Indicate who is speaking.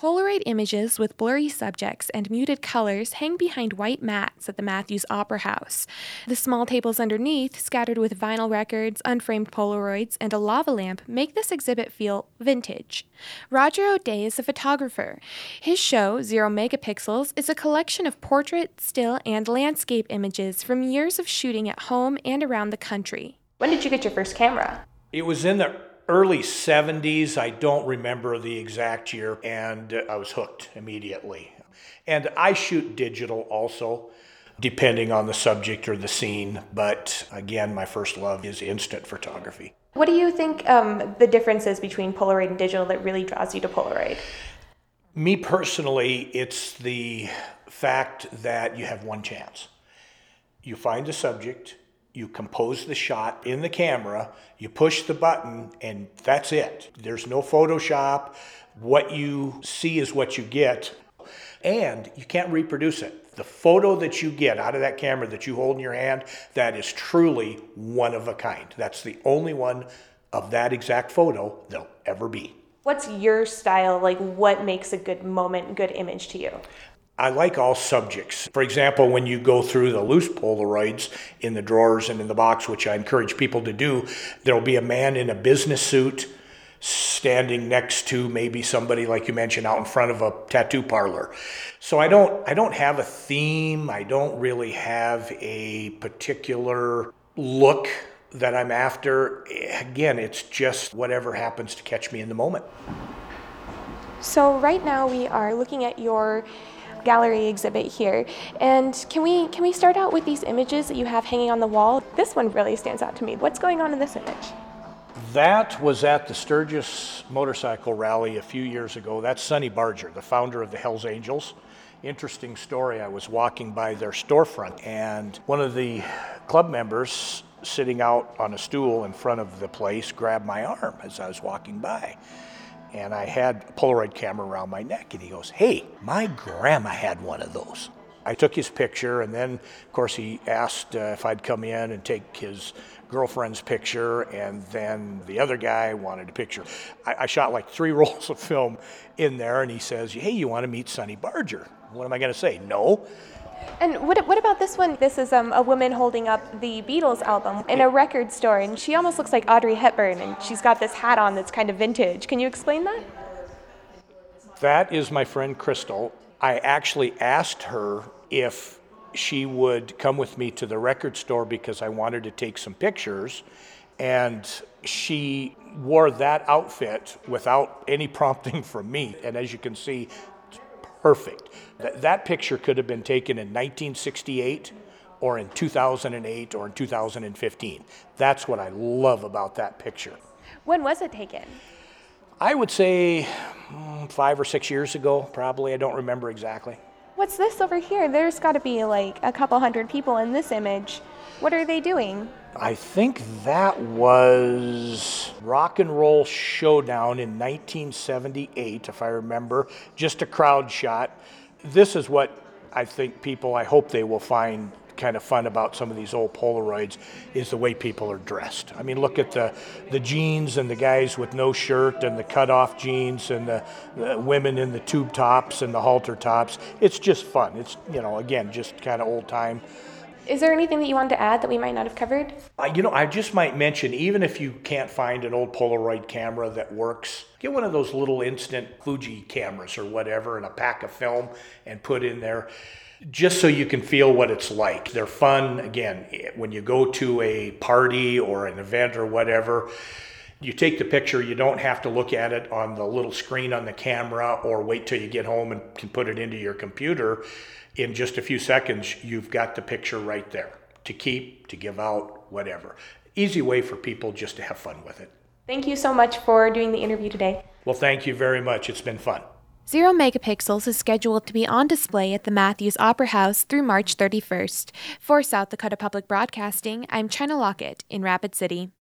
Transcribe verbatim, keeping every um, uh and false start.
Speaker 1: Polaroid images with blurry subjects and muted colors hang behind white mats at the Matthews Opera House. The small tables underneath, scattered with vinyl records, unframed Polaroids, and a lava lamp, make this exhibit feel vintage. Roger O'Day is a photographer. His show, Zero Megapixels, is a collection of portrait, still, and landscape images from years of shooting at home and around the country. When did you get your first camera?
Speaker 2: It was in the early seventies. I don't remember the exact year, and I was hooked immediately. And I shoot digital also, depending on the subject or the scene. But again, my first love is instant photography.
Speaker 1: What do you think um, the difference is between Polaroid and digital that really draws you to Polaroid?
Speaker 2: Me personally, it's the fact that you have one chance. You find the subject, you compose the shot in the camera, you push the button, and that's it. There's no Photoshop. What you see is what you get, and you can't reproduce it. The photo that you get out of that camera that you hold in your hand, that is truly one of a kind. That's the only one of that exact photo there'll ever be.
Speaker 1: What's your style? Like, what makes a good moment, good image to you?
Speaker 2: I like all subjects. For example, when you go through the loose Polaroids in the drawers and in the box, which I encourage people to do, there'll be a man in a business suit standing next to maybe somebody, like you mentioned, out in front of a tattoo parlor. So I don't, I don't have a theme. I don't really have a particular look that I'm after. Again, it's just whatever happens to catch me in the moment.
Speaker 1: So right now we are looking at your gallery exhibit here, and can we can we start out with these images that you have hanging on the wall? This one really stands out to me. What's going on in this image?
Speaker 2: That was at the Sturgis Motorcycle Rally a few years ago. That's Sonny Barger, the founder of the Hells Angels. Interesting story. I was walking by their storefront, and one of the club members sitting out on a stool in front of the place grabbed my arm as I was walking by. And I had a Polaroid camera around my neck, and he goes, "Hey, my grandma had one of those." I took his picture, and then, of course, he asked uh, if I'd come in and take his girlfriend's picture, and then the other guy wanted a picture. I, I shot like three rolls of film in there, and he says, "Hey, you want to meet Sonny Barger?" What am I going to say? No.
Speaker 1: And what what about this one? This is um, a woman holding up the Beatles album in a record store, and she almost looks like Audrey Hepburn, and she's got this hat on that's kind of vintage. Can you explain that?
Speaker 2: That is my friend Crystal. I actually asked her if she would come with me to the record store because I wanted to take some pictures, and she wore that outfit without any prompting from me, and as you can see, perfect. That, that picture could have been taken in nineteen sixty-eight or in two thousand eight or in two thousand fifteen. That's what I love about that picture.
Speaker 1: When was it taken?
Speaker 2: I would say mm, five or six years ago, probably. I don't remember exactly.
Speaker 1: What's this over here? There's got to be like a couple hundred people in this image. What are they doing?
Speaker 2: I think that was Rock and Roll Showdown in nineteen seventy-eight, if I remember, just a crowd shot. This is what I think people, I hope they will find kind of fun about some of these old Polaroids, is the way people are dressed. I mean, look at the, the jeans and the guys with no shirt and the cut-off jeans and the, the women in the tube tops and the halter tops. It's just fun. It's, you know, again, just kind of old time.
Speaker 1: Is there anything that you wanted to add that we might not have covered?
Speaker 2: Uh, you know, I just might mention, even if you can't find an old Polaroid camera that works, get one of those little instant Fuji cameras or whatever and a pack of film and put in there, just so you can feel what it's like. They're fun. Again, when you go to a party or an event or whatever, you take the picture, you don't have to look at it on the little screen on the camera or wait till you get home and can put it into your computer. In just a few seconds, you've got the picture right there to keep, to give out, whatever. Easy way for people just to have fun with it.
Speaker 1: Thank you so much for doing the interview today.
Speaker 2: Well, thank you very much. It's been fun.
Speaker 1: Zero Megapixels is scheduled to be on display at the Matthews Opera House through March thirty-first. For South Dakota Public Broadcasting, I'm China Lockett in Rapid City.